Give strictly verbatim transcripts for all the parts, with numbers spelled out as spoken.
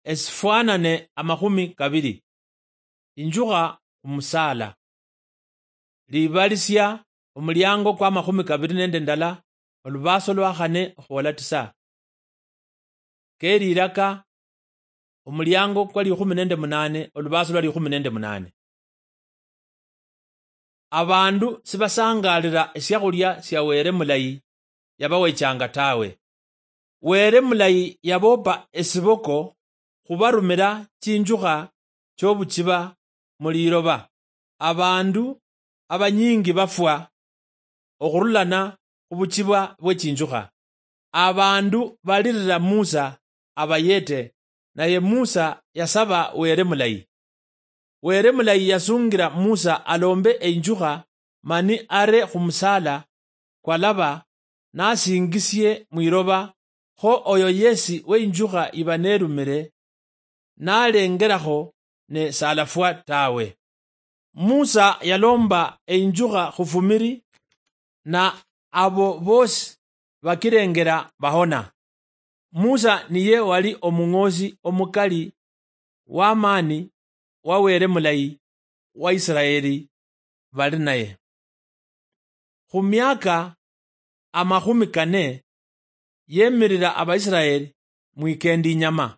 esifuanane amahumi kabiri. Injuha kumusala. Libalisya omulyango kwa mahumi kabiri nende ndala olubaso lwahane huola tisa. Kelilaka omulyango kwa lihumi nende munane olubaso lwa lihumi nende munane. Abandu sibasangalira esyahulya sya were mulayi yabawechanga tawe. Were mulayi yabopa esiboko hubarumira chinjuha chobuchiba muliloba. Abandu abanyingi bafwa okhurulana hubuchibwa bwe chinjuha. Abandu balirira Musa abayete, naye Musa yasaba were mulayi. Were mulayi yasungira Musa alombe enjuha mani are humusala kwa laba nasingisye mwiroba ho oyo yesi we injuha iba nerumire nalengeraho ne salafwa tawe. Musa yalomba enjuha hufumiri na abo bosi bakirengera bahona. Musa niye wali omung'ozi omukali wamani wa were mulayi wa Israeli bali naye. Humyaka amahumi kane yemirira Abaisraeli mwikendi nyama.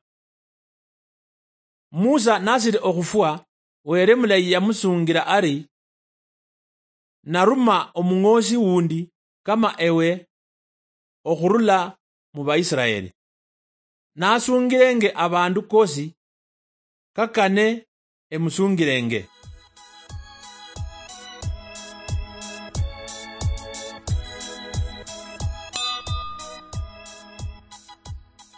Musa nasiri okufwa were mulayi yamusungira ari naruma omung'ozi wundi kama ewe okhurula mu Baisraeli. Nasungirenge abandu kosi kakane emusungirenge.